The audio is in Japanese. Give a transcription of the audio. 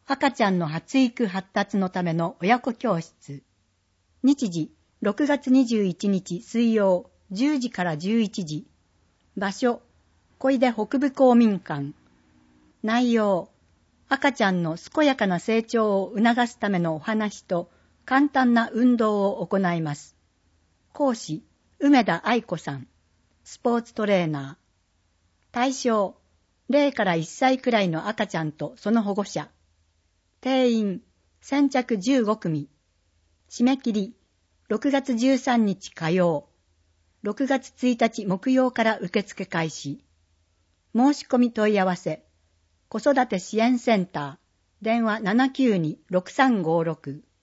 赤ちゃんの発育発達のための親子教室。日時、6月21日水曜10時から11時。場所、小出北部公民館。内容、赤ちゃんの健やかな成長を促すためのお話と簡単な運動を行います。講師、梅田愛子さん。スポーツトレーナー。対象、0から1歳くらいの赤ちゃんとその保護者。定員、先着15組。締め切り、6月13日火曜。6月1日木曜から受付開始。申し込み問い合わせ。子育て支援センター。電話792-6356。